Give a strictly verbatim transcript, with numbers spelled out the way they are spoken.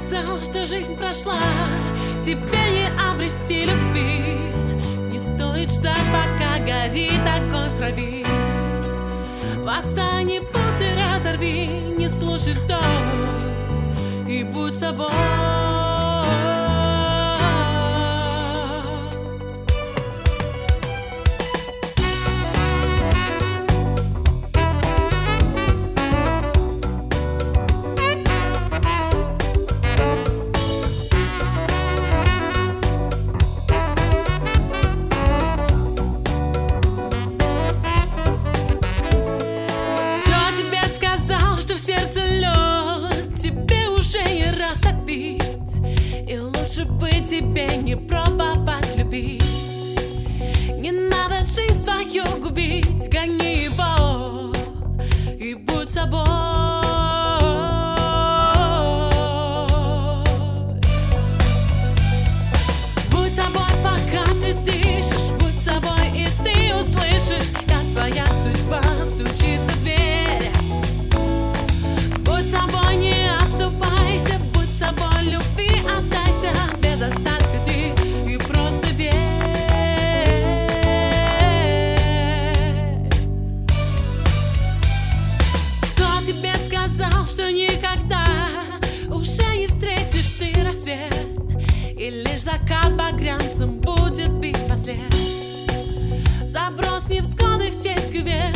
сказал, что жизнь прошла, тебе не обрести любви. Не стоит ждать, пока горит огонь в крови. Восстань и путы разорви, не слушай вздох и будь собой. И лучше бы тебе не пробовать любить. Не надо жизнь свою губить, гони его и будь собой. Будь собой, пока ты дышишь, будь собой, и ты услышишь, как твоя судьба стучится в дверь. Будь собой, не отступайся, будь собой, люби, отдайся без остатка ты и просто верь. Кто тебе сказал, что никогда уже не встретишь ты рассвет, и лишь закат багрянцем будет бить во след? Забрось невзгоды в сеть кювет.